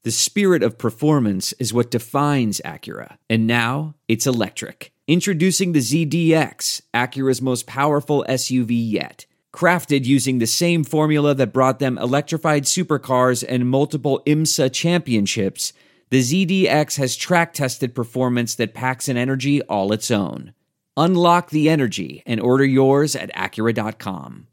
The spirit of performance is what defines Acura, and now it's electric. Introducing the ZDX, Acura's most powerful SUV yet. Crafted using the same formula that brought them electrified supercars and multiple IMSA championships, the ZDX has track-tested performance that packs an energy all its own. Unlock the energy and order yours at Acura.com.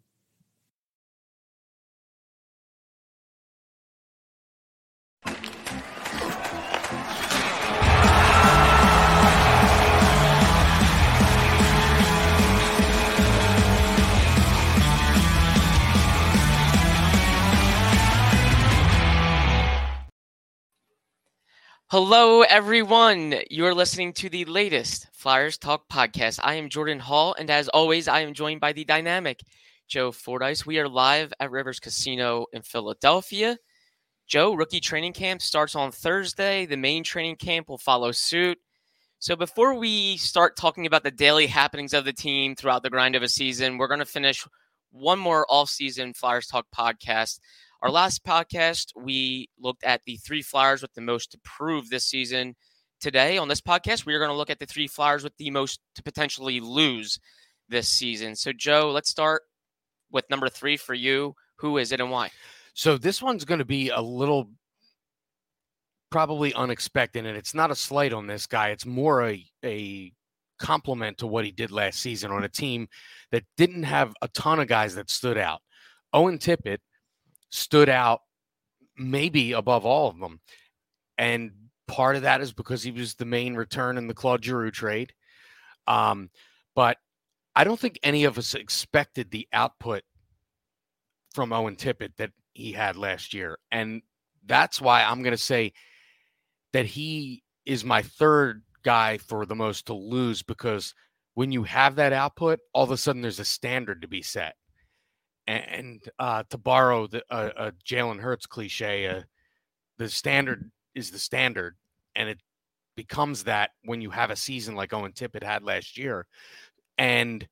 Hello, everyone. You're listening to the latest Flyers Talk podcast. I am Jordan Hall, and as always, I am joined by the dynamic Joe Fordyce. We are live at Rivers Casino in Philadelphia. Joe, rookie training camp starts on Thursday. The main training camp will follow suit. So before we start talking about the daily happenings of the team throughout the grind of a season, we're going to finish one more off-season Flyers Talk podcast. Our last podcast, we looked at the 3 Flyers with the most to prove this season. Today, on this podcast, we are going to look at the 3 Flyers with the most to potentially lose this season. So, Joe, let's start with number 3 for you. Who is it and why? So this one's going to be a little probably unexpected, and it's not a slight on this guy. It's more a compliment to what he did last season on a team that didn't have a ton of guys that stood out. Owen Tippett stood out maybe above all of them. And part of that is because he was the main return in the Claude Giroux trade. But I don't think any of us expected the output from Owen Tippett that he had last year. And that's why I'm going to say that he is my third guy for the most to lose, because when you have that output, all of a sudden there's a standard to be set. And to borrow a Jalen Hurts cliche, the standard is the standard, and it becomes that when you have a season like Owen Tippett had last year. And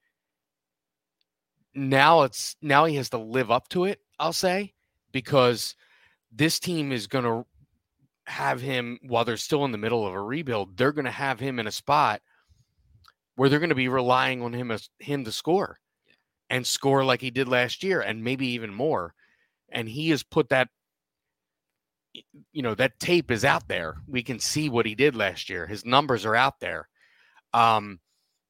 now he has to live up to it, I'll say, because this team is going to have him, while they're still in the middle of a rebuild, they're going to have him in a spot where they're going to be relying on him to score. And score like he did last year, and maybe even more. And he has put that, that tape is out there. We can see what he did last year. His numbers are out there. But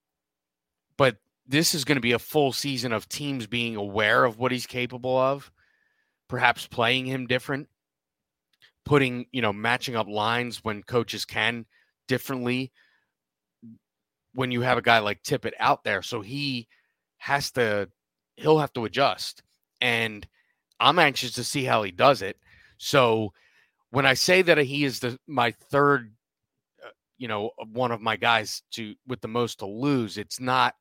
this is going to be a full season of teams being aware of what he's capable of, perhaps playing him different, matching up lines when coaches can differently when you have a guy like Tippett out there. So he'll have to adjust, and I'm anxious to see how he does it. So when I say that he is my third, one of my guys with the most to lose, it's not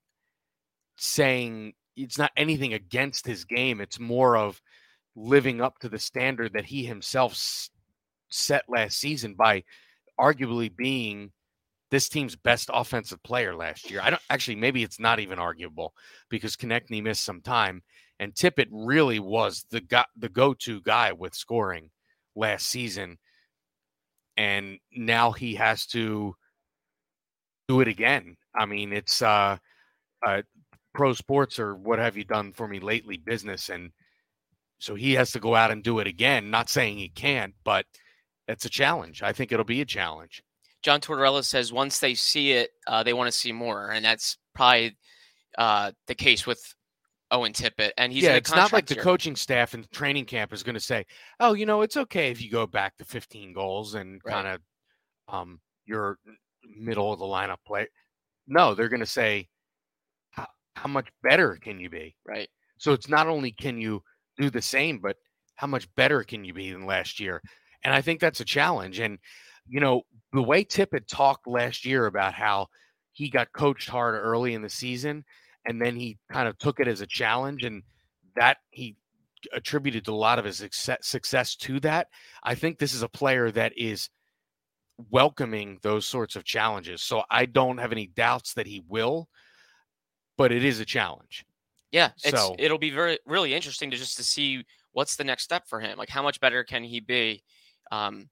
anything against his game. It's more of living up to the standard that he himself set last season by arguably being this team's best offensive player last year. Maybe it's not even arguable, because Konechny missed some time, and Tippett really was the go-to guy with scoring last season. And now he has to do it again. I mean, it's pro sports, or what have you done for me lately, business. And so he has to go out and do it again. Not saying he can't, but it's a challenge. I think it'll be a challenge. John Tortorella says once they see it, they want to see more, and that's probably the case with Owen Tippett. And it's not like the coaching staff and training camp is going to say, "Oh, it's okay if you go back to 15 goals and kind of your middle of the lineup play." No, they're going to say, "How much better can you be?" Right. So it's not only can you do the same, but how much better can you be than last year? And I think that's a challenge. And the way Tippett talked last year about how he got coached hard early in the season, and then he kind of took it as a challenge, and that he attributed a lot of his success to that. I think this is a player that is welcoming those sorts of challenges. So I don't have any doubts that he will, but it is a challenge. Yeah, it'll be really interesting to see what's the next step for him. Like, how much better can he be?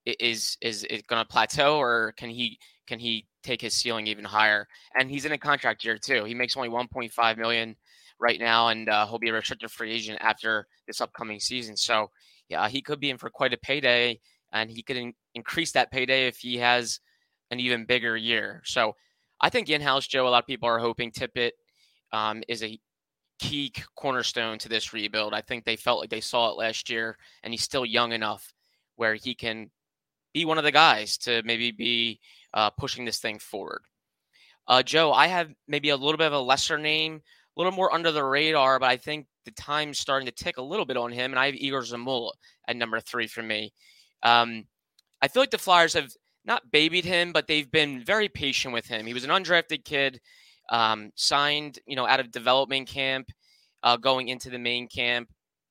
is it going to plateau, or can he take his ceiling even higher? And he's in a contract year too. He makes only $1.5 million right now, and he'll be a restricted free agent after this upcoming season. So yeah, he could be in for quite a payday, and he could increase that payday if he has an even bigger year. So I think in-house, Joe, a lot of people are hoping Tippett is a key cornerstone to this rebuild. I think they felt like they saw it last year, and he's still young enough where he can be one of the guys to maybe be pushing this thing forward. Joe, I have maybe a little bit of a lesser name, a little more under the radar, but I think the time's starting to tick a little bit on him, and I have Igor Zamula at number 3 for me. I feel like the Flyers have not babied him, but they've been very patient with him. He was an undrafted kid, signed, out of development camp, going into the main camp.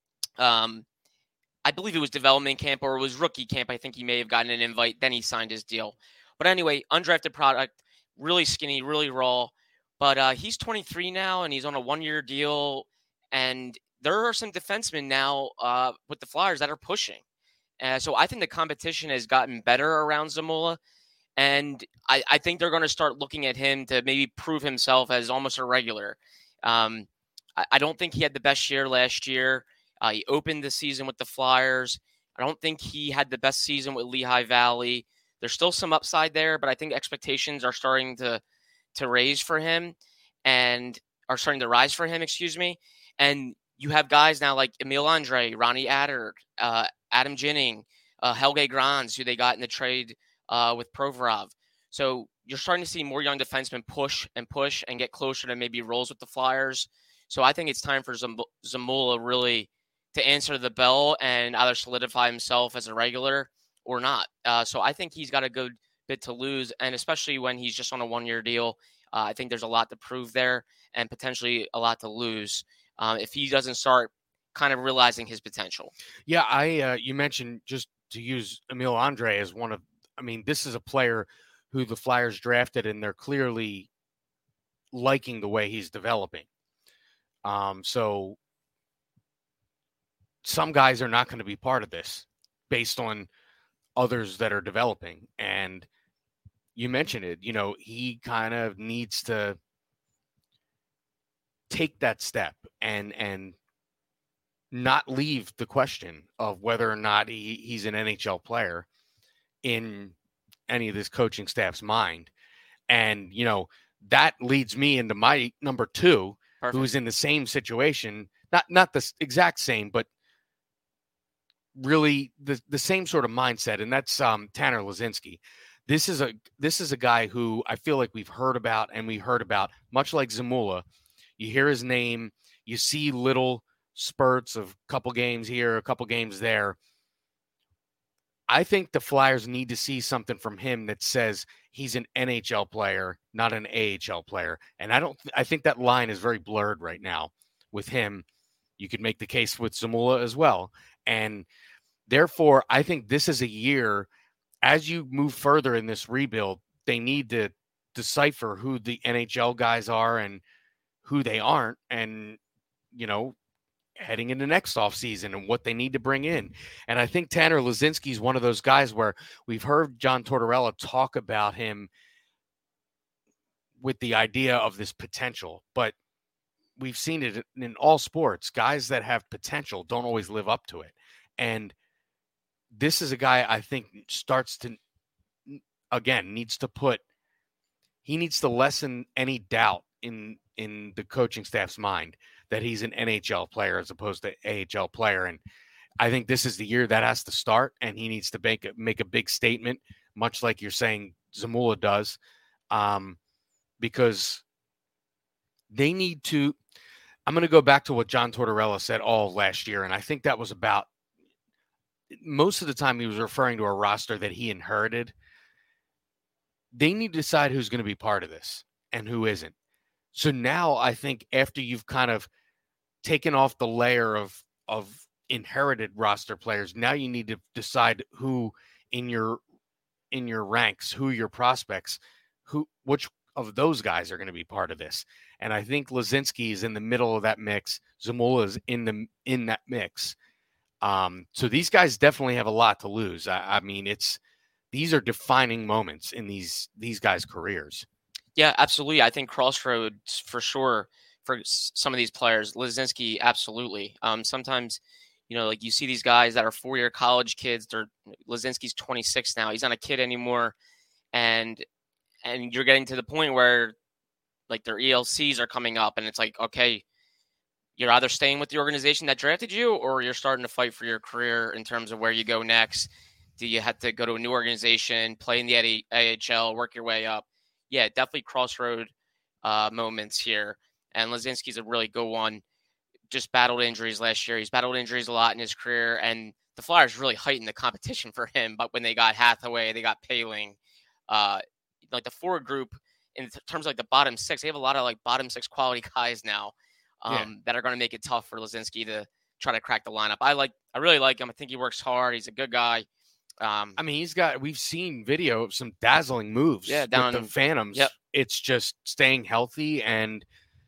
I believe it was development camp or it was rookie camp. I think he may have gotten an invite. Then he signed his deal. But anyway, undrafted product, really skinny, really raw. But he's 23 now, and he's on a 1-year deal. And there are some defensemen now with the Flyers that are pushing. So I think the competition has gotten better around Zamula. And I think they're going to start looking at him to maybe prove himself as almost a regular. I don't think he had the best year last year. He opened the season with the Flyers. I don't think he had the best season with Lehigh Valley. There's still some upside there, but I think expectations are starting to rise for him, and And you have guys now like Emil Andre, Ronnie Attard, Adam Ginning, Helge Grans, who they got in the trade with Provorov. So you're starting to see more young defensemen push and get closer to maybe roles with the Flyers. So I think it's time for Zamula really to answer the bell and either solidify himself as a regular or not. So I think he's got a good bit to lose, and especially when he's just on a 1-year deal, I think there's a lot to prove there and potentially a lot to lose if he doesn't start kind of realizing his potential. Yeah, you mentioned, just to use Emil Andre as one of, this is a player who the Flyers drafted, and they're clearly liking the way he's developing. So some guys are not going to be part of this based on others that are developing. And you mentioned it, he kind of needs to take that step and not leave the question of whether or not he's an NHL player in any of this coaching staff's mind. And, that leads me into my number 2, Perfect. Who's in the same situation, not the exact same, but really the same sort of mindset. And that's Tanner Laczynski. This is a guy who I feel like we've heard about, much like Zamula. You hear his name, you see little spurts of a couple games here, a couple games there. I think the Flyers need to see something from him that says he's an NHL player, not an AHL player. And I think that line is very blurred right now with him. You could make the case with Zamula as well. And therefore, I think this is a year, as you move further in this rebuild, they need to decipher who the NHL guys are and who they aren't. And, heading into next offseason and what they need to bring in. And I think Tanner Laczynski is one of those guys where we've heard John Tortorella talk about him with the idea of this potential, but we've seen it in all sports. Guys that have potential don't always live up to it. And this is a guy I think needs to lessen any doubt in the coaching staff's mind that he's an NHL player as opposed to AHL player. And I think this is the year that has to start, and he needs to make a big statement, much like you're saying Zamula does, because they need to. I'm going to go back to what John Tortorella said all last year, and I think that was about most of the time he was referring to a roster that he inherited. They need to decide who's going to be part of this and who isn't. So now I think after you've kind of taken off the layer of inherited roster players, now you need to decide who in your ranks, who your prospects, which of those guys are going to be part of this. And I think Laczynski is in the middle of that mix. Zamula is in that mix. So these guys definitely have a lot to lose. I mean, these are defining moments in these guys' careers. Yeah, absolutely. I think crossroads for sure for some of these players. Laczynski, absolutely. Sometimes, like you see these guys that are 4-year college kids. Laczynski's 26 now. He's not a kid anymore, and you're getting to the point where like their ELCs are coming up, and it's like, okay, you're either staying with the organization that drafted you, or you're starting to fight for your career in terms of where you go next. Do you have to go to a new organization, play in the AHL, work your way up? Yeah, definitely crossroad moments here. And Laczynski's a really good one. Just battled injuries last year. He's battled injuries a lot in his career, and the Flyers really heightened the competition for him. But when they got Hathaway, they got Poehling, like the forward group in terms of like the bottom six, they have a lot of like bottom six quality guys now that are going to make it tough for Laczynski to try to crack the lineup. I really like him. I think he works hard. He's a good guy. I mean, we've seen video of some dazzling moves down with the Phantoms. Yep. It's just staying healthy and,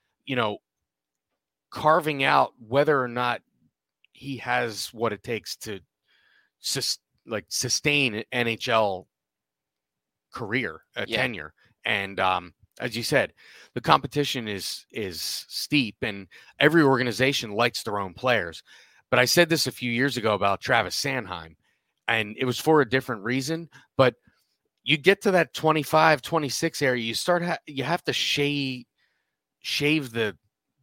carving out whether or not he has what it takes to sustain an NHL career, tenure. And as you said, the competition is steep, and every organization likes their own players. But I said this a few years ago about Travis Sanheim, and it was for a different reason. But you get to that 25, 26 area, you have to shave the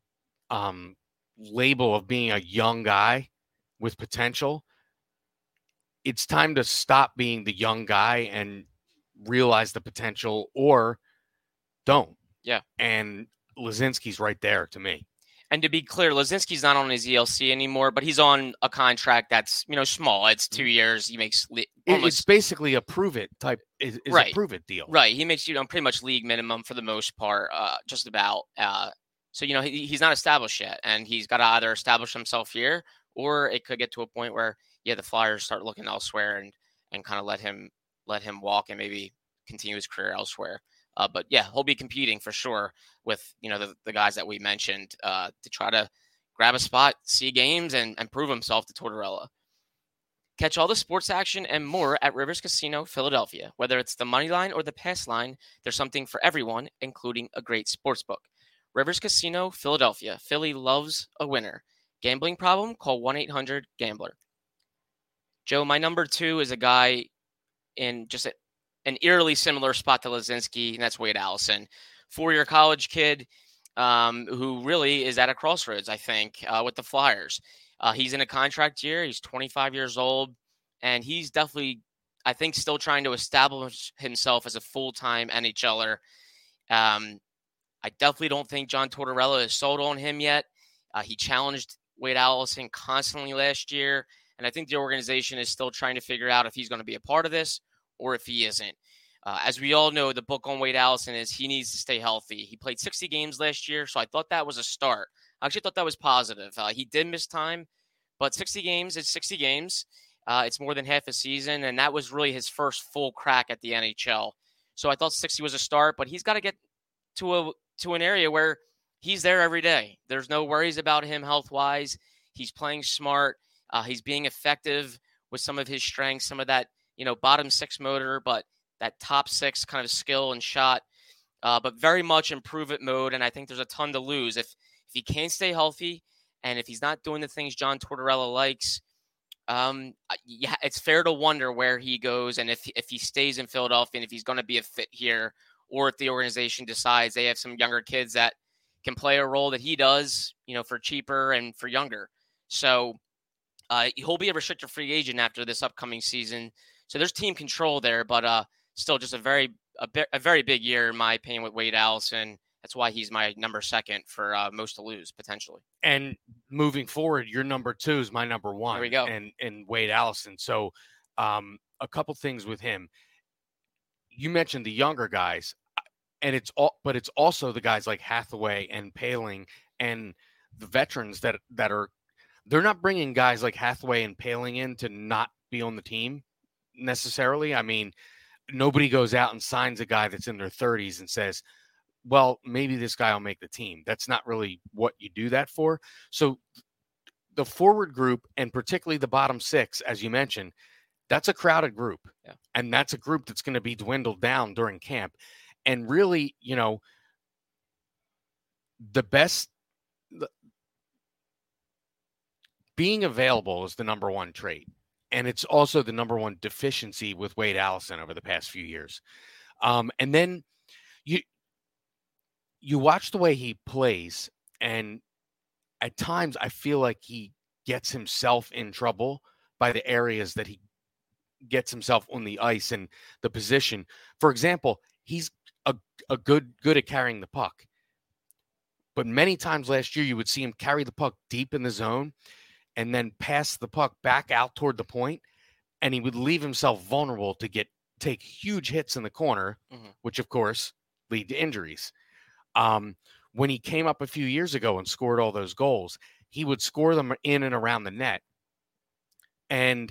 label of being a young guy with potential. It's time to stop being the young guy and realize the potential, or don't. Yeah. And Laczynski's right there to me. And to be clear, Laczynski's not on his ELC anymore, but he's on a contract that's, small. It's 2 years. He makes it's basically a prove it type. Is right. A prove it deal. Right. He makes, pretty much league minimum for the most part, just about. So, he's not established yet, and he's got to either establish himself here, or it could get to a point where, the Flyers start looking elsewhere and kind of let him walk and maybe continue his career elsewhere. But yeah, he'll be competing for sure with, the guys that we mentioned to try to grab a spot, see games, and prove himself to Tortorella. Catch all the sports action and more at Rivers Casino Philadelphia. Whether it's the money line or the pass line, there's something for everyone, including a great sports book. Rivers Casino Philadelphia. Philly loves a winner. Gambling problem? Call 1-800-GAMBLER. Joe, my number 2 is a guy in just an eerily similar spot to Laczynski, and that's Wade Allison. 4-year college kid who really is at a crossroads, I think, with the Flyers. He's in a contract year. He's 25 years old, and he's definitely, I think, still trying to establish himself as a full-time NHLer. I definitely don't think John Tortorella is sold on him yet. He challenged Wade Allison constantly last year, and I think the organization is still trying to figure out if he's going to be a part of this or if he isn't. As we all know, the book on Wade Allison is he needs to stay healthy. He played 60 games last year, so I thought that was a start. I actually thought that was positive. He did miss time, but 60 games is 60 games. It's more than half a season, and that was really his first full crack at the NHL. So I thought 60 was a start, but he's got to get to an area where he's there every day. There's no worries about him health-wise. He's playing smart. He's being effective with some of his strengths, some of that, bottom six motor, but that top six kind of skill and shot, but very much improve-it mode. And I think there's a ton to lose if he can't stay healthy, and if he's not doing the things John Tortorella likes. It's fair to wonder where he goes, and if he stays in Philadelphia, and if he's going to be a fit here, or if the organization decides they have some younger kids that can play a role that he does, for cheaper and for younger. So he'll be a restricted free agent after this upcoming season. So there's team control there, but still just a very big year, in my opinion, with Wade Allison. That's why he's my number 2 for most to lose, potentially. And moving forward, your number 2 is my number 1. There we go. And Wade Allison. So a couple things with him. You mentioned the younger guys, and it's also the guys like Hathaway and Poehling and the veterans that are, they're not bringing guys like Hathaway and Poehling in to not be on the team necessarily. I mean, nobody goes out and signs a guy that's in their 30s and says, well, maybe this guy will make the team. That's not really what you do that for. So the forward group, and particularly the bottom six, as you mentioned, that's a crowded group. Yeah. And that's a group that's going to be dwindled down during camp. And really, being available is the number one trait. And it's also the number one deficiency with Wade Allison over the past few years. And then you watch the way he plays, and at times I feel like he gets himself in trouble by the areas that he gets himself on the ice and the position. For example, he's a good at carrying the puck. But many times last year, you would see him carry the puck deep in the zone and then pass the puck back out toward the point, and he would leave himself vulnerable to take huge hits in the corner, which, of course, lead to injuries. When he came up a few years ago and scored all those goals, he would score them in and around the net. And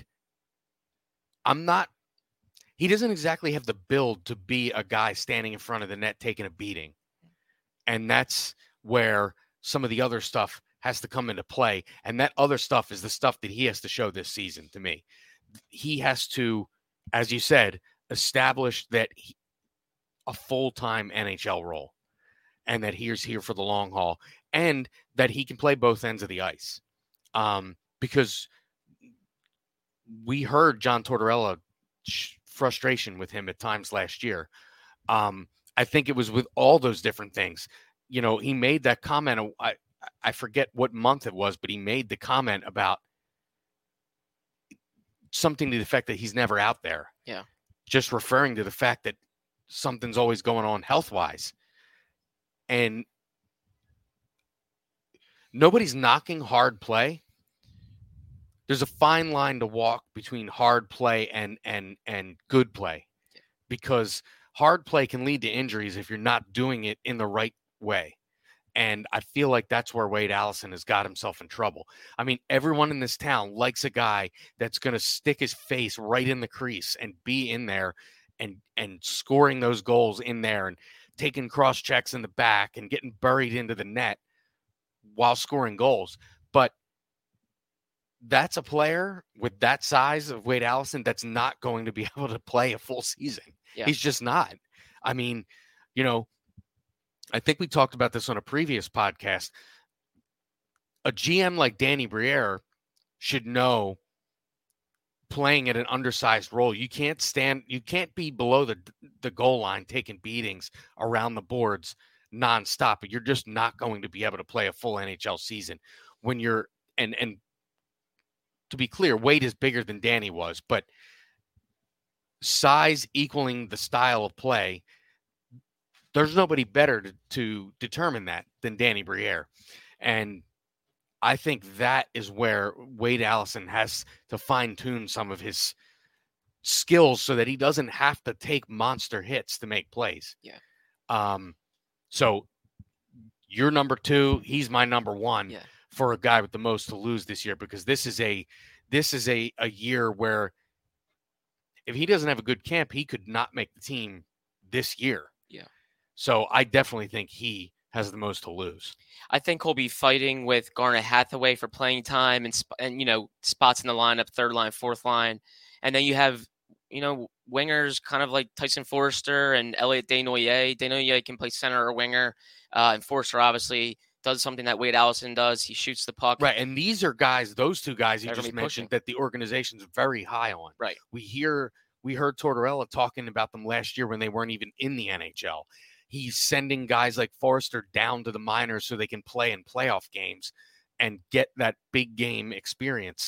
he doesn't exactly have the build to be a guy standing in front of the net taking a beating. And that's where some of the other stuff has to come into play. And that other stuff is the stuff that he has to show this season to me. He has to, as you said, establish that a full-time NHL role, and that he's here for the long haul, and that he can play both ends of the ice. Because we heard John Tortorella frustration with him at times last year. I think it was with all those different things. He made that comment. I forget what month it was, but he made the comment about something to the effect that he's never out there. Yeah. Just referring to the fact that something's always going on health-wise. And nobody's knocking hard play. There's a fine line to walk between hard play and good play, because hard play can lead to injuries if you're not doing it in the right way. And I feel like that's where Wade Allison has got himself in trouble. I mean, everyone in this town likes a guy that's going to stick his face right in the crease and be in there and scoring those goals in there and taking cross checks in the back and getting buried into the net while scoring goals. But that's a player with that size of Wade Allison that's not going to be able to play a full season. Yeah. He's just not. I mean, I think we talked about this on a previous podcast. A GM like Danny Briere should know, playing at an undersized role, you can't be below the goal line taking beatings around the boards nonstop. You're just not going to be able to play a full NHL season when you're and to be clear, Wade is bigger than Danny was, but size equaling the style of play, there's nobody better to determine that than Danny Briere. And I think that is where Wade Allison has to fine-tune some of his skills so that he doesn't have to take monster hits to make plays. Yeah. So you're number 2. He's my number 1 for a guy with the most to lose this year, because this is a year where if he doesn't have a good camp, he could not make the team this year. Yeah. So I definitely think he has the most to lose. I think he'll be fighting with Garnet Hathaway for playing time and spots in the lineup, third line, fourth line. And then you have, wingers kind of like Tyson Forster and Elliot Desnoyers. Desnoyers can play center or winger. And Forster obviously does something that Wade Allison does. He shoots the puck. Right. And these are those two guys you just mentioned that the organization's very high on. Right. We heard Tortorella talking about them last year when they weren't even in the NHL. He's sending guys like Forster down to the minors so they can play in playoff games and get that big game experience.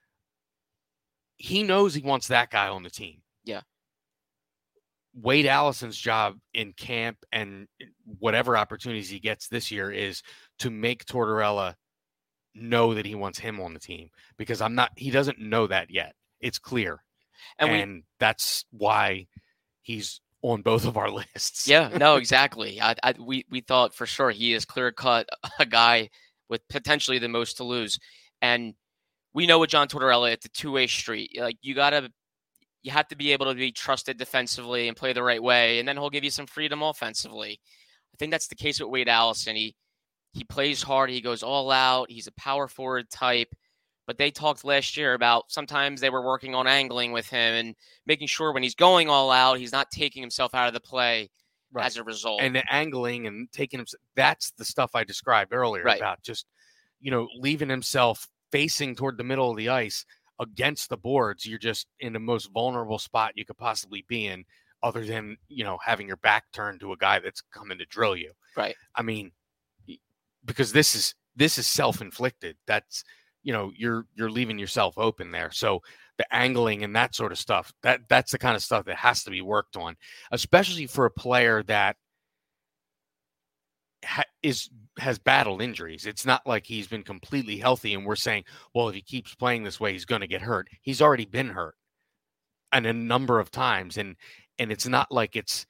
He knows he wants that guy on the team. Yeah. Wade Allison's job in camp and whatever opportunities he gets this year is to make Tortorella know that he wants him on the team, because he doesn't know that yet. It's clear. And that's why he's on both of our lists. Yeah, no, exactly. We thought for sure he is clear cut a guy with potentially the most to lose. And we know with John Tortorella, it's a two-way street. Like you have to be able to be trusted defensively and play the right way, and then he'll give you some freedom offensively. I think that's the case with Wade Allison. He plays hard. He goes all out. He's a power forward type. but they talked last year about sometimes they were working on angling with him and making sure when he's going all out, he's not taking himself out of the play as a result. And the angling and taking him, that's the stuff I described earlier about just, leaving himself facing toward the middle of the ice against the boards. You're just in the most vulnerable spot you could possibly be in, other than, having your back turned to a guy that's coming to drill you. Right. I mean, because this is self-inflicted. That's, you're leaving yourself open there. So the angling and that sort of stuff, that's the kind of stuff that has to be worked on, especially for a player that has battled injuries. It's not like he's been completely healthy and we're saying, well, if he keeps playing this way, he's going to get hurt. He's already been hurt and a number of times. And it's not like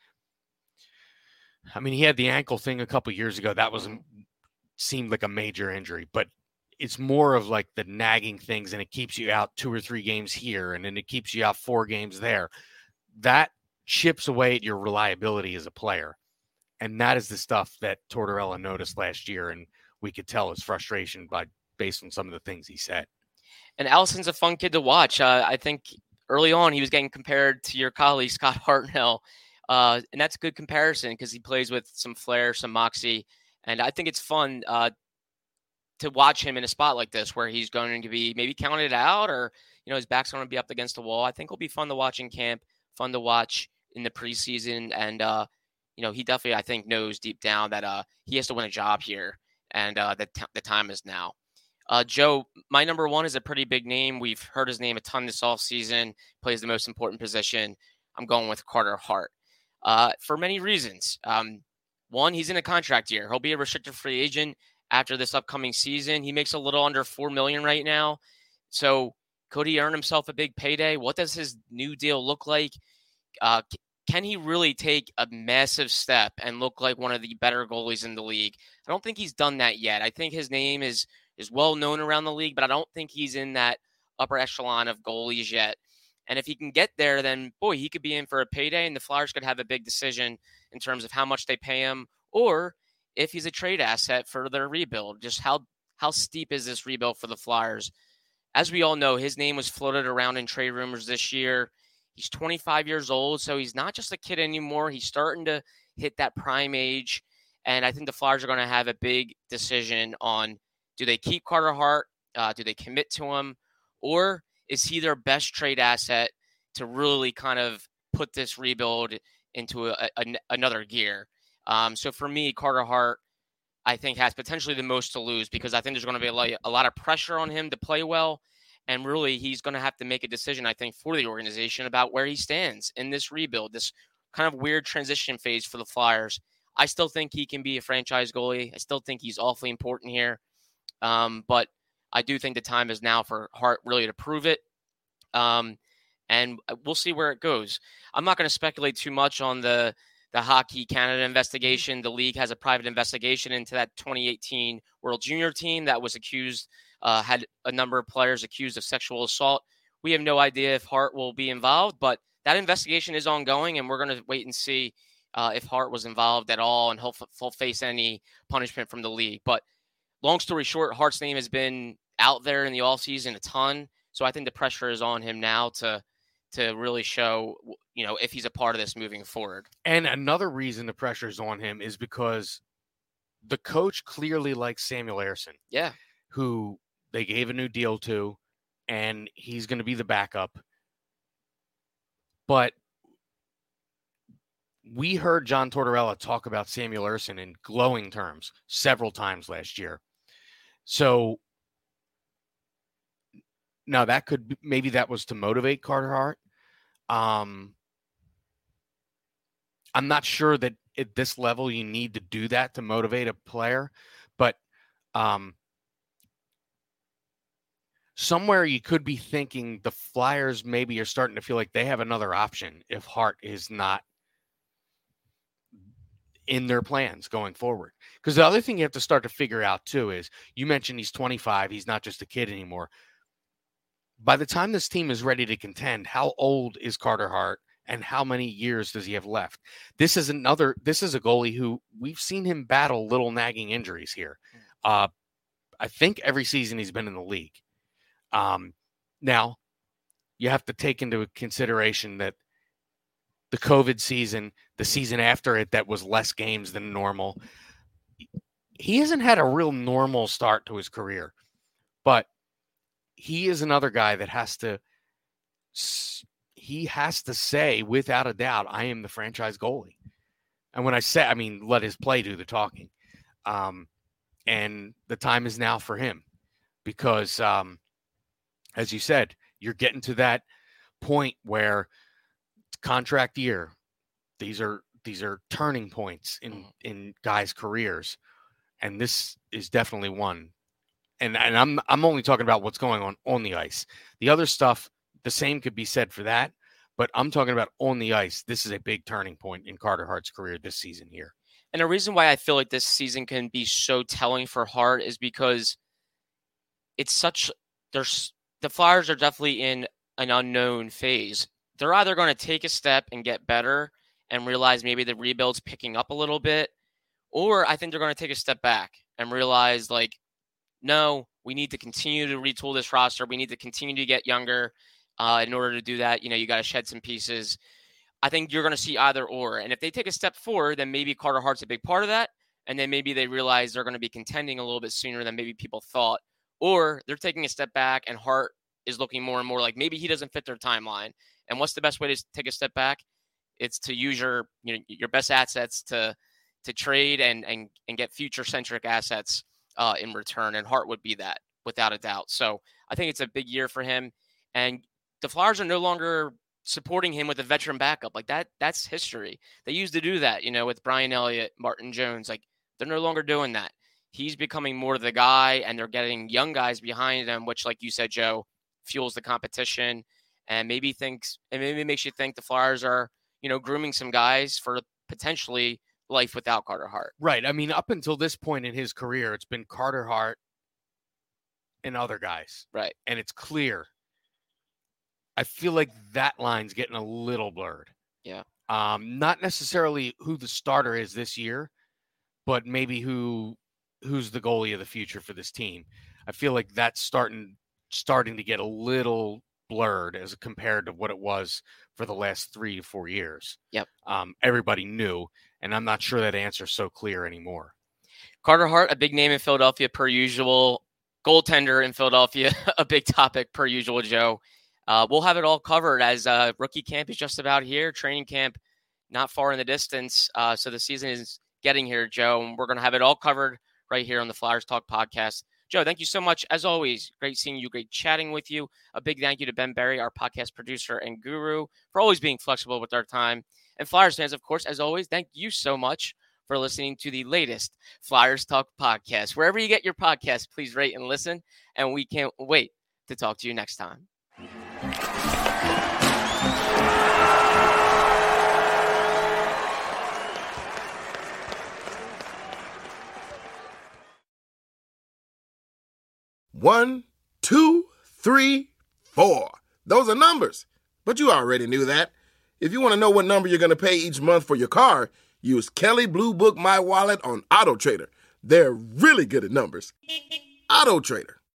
he had the ankle thing a couple years ago. That seemed like a major injury, but it's more of like the nagging things, and it keeps you out 2 or 3 games here, and then it keeps you out 4 games there. That chips away at your reliability as a player. And that is the stuff that Tortorella noticed last year, and we could tell his frustration based on some of the things he said. And Allison's a fun kid to watch. I think early on he was getting compared to your colleague, Scott Hartnell, and that's a good comparison because he plays with some flair, some moxie, and I think it's fun to watch him in a spot like this where he's going to be maybe counted out or, his back's going to be up against the wall. I think it'll be fun to watch in camp, fun to watch in the preseason. And, he definitely, I think, knows deep down that he has to win a job here and that the time is now. Joe, my number one is a pretty big name. We've heard his name a ton this offseason, plays the most important position. I'm going with Carter Hart for many reasons. One, he's in a contract year. He'll be a restricted free agent after this upcoming season. He makes a little under $4 million right now. So could he earn himself a big payday? What does his new deal look like? Can he really take a massive step and look like one of the better goalies in the league? I don't think he's done that yet. I think his name is well known around the league, but I don't think he's in that upper echelon of goalies yet. And if he can get there, then boy, he could be in for a payday, and the Flyers could have a big decision in terms of how much they pay him, or if he's a trade asset for their rebuild. Just how steep is this rebuild for the Flyers? As we all know, his name was floated around in trade rumors this year. He's 25 years old, so he's not just a kid anymore. He's starting to hit that prime age, and I think the Flyers are going to have a big decision on, do they keep Carter Hart? Do they commit to him? Or is he their best trade asset to really kind of put this rebuild into another gear? So for me, Carter Hart, I think, has potentially the most to lose because I think there's going to be a lot of pressure on him to play well. And really, he's going to have to make a decision, I think, for the organization about where he stands in this rebuild, this kind of weird transition phase for the Flyers. I still think he can be a franchise goalie. I still think he's awfully important here. But I do think the time is now for Hart really to prove it. And we'll see where it goes. I'm not going to speculate too much on the Hockey Canada investigation. The league has a private investigation into that 2018 World Junior team that was accused, had a number of players accused of sexual assault. We have no idea if Hart will be involved, but that investigation is ongoing, and we're going to wait and see if Hart was involved at all, and he'll face any punishment from the league. But long story short, Hart's name has been out there in the offseason a ton, so I think the pressure is on him now to really show, if he's a part of this moving forward. And another reason the pressure is on him is because the coach clearly likes Samuel Ersson. Yeah. Who they gave a new deal to, and he's going to be the backup. But we heard John Tortorella talk about Samuel Ersson in glowing terms several times last year. So now maybe that was to motivate Carter Hart. I'm not sure that at this level you need to do that to motivate a player, but somewhere you could be thinking the Flyers maybe are starting to feel like they have another option if Hart is not in their plans going forward. Because the other thing you have to start to figure out too is, you mentioned he's 25, he's not just a kid anymore. By the time this team is ready to contend, how old is Carter Hart and how many years does he have left? This is a goalie who we've seen him battle little nagging injuries here. I think every season he's been in the league. Now, you have to take into consideration that the COVID season, the season after it that was less games than normal, he hasn't had a real normal start to his career. But he is another guy that has to say without a doubt, I am the franchise goalie. And when I say, I mean, let his play do the talking. And the time is now for him because, as you said, you're getting to that point where contract year, these are turning points in guys' careers. And this is definitely one. And I'm only talking about what's going on the ice. The other stuff, the same could be said for that. But I'm talking about on the ice. This is a big turning point in Carter Hart's career this season here. And the reason why I feel like this season can be so telling for Hart is because the Flyers are definitely in an unknown phase. They're either going to take a step and get better and realize maybe the rebuild's picking up a little bit, or I think they're going to take a step back and realize, like, no, we need to continue to retool this roster. We need to continue to get younger. In order to do that, you got to shed some pieces. I think you're going to see either or. And if they take a step forward, then maybe Carter Hart's a big part of that. And then maybe they realize they're going to be contending a little bit sooner than maybe people thought. Or they're taking a step back and Hart is looking more and more like maybe he doesn't fit their timeline. And what's the best way to take a step back? It's to use your best assets to trade and get future-centric assets in return. And Hart would be that, without a doubt. So I think it's a big year for him. And the Flyers are no longer supporting him with a veteran backup. Like that's history. They used to do that, with Brian Elliott, Martin Jones. Like they're no longer doing that. He's becoming more the guy, and they're getting young guys behind him, which, like you said, Joe, fuels the competition and maybe makes you think the Flyers are, grooming some guys for potentially life without Carter Hart. Right. I mean, up until this point in his career, it's been Carter Hart and other guys. Right. And it's clear. I feel like that line's getting a little blurred. Yeah. Not necessarily who the starter is this year, but maybe who's the goalie of the future for this team. I feel like that's starting to get a little blurred as compared to what it was for the last 3 to 4 years. Yep. Everybody knew, and I'm not sure that answer's so clear anymore. Carter Hart, a big name in Philadelphia per usual. Goaltender in Philadelphia, a big topic per usual, Joe. We'll have it all covered as rookie camp is just about here. Training camp not far in the distance. So the season is getting here, Joe. And we're going to have it all covered right here on the Flyers Talk podcast. Joe, thank you so much. As always, great seeing you, great chatting with you. A big thank you to Ben Berry, our podcast producer and guru, for always being flexible with our time. And Flyers fans, of course, as always, thank you so much for listening to the latest Flyers Talk podcast. Wherever you get your podcast, please rate and listen. And we can't wait to talk to you next time. One, 2, 3, 4. Those are numbers. But you already knew that. If you want to know what number you're going to pay each month for your car, use Kelley Blue Book My Wallet on AutoTrader. They're really good at numbers. AutoTrader.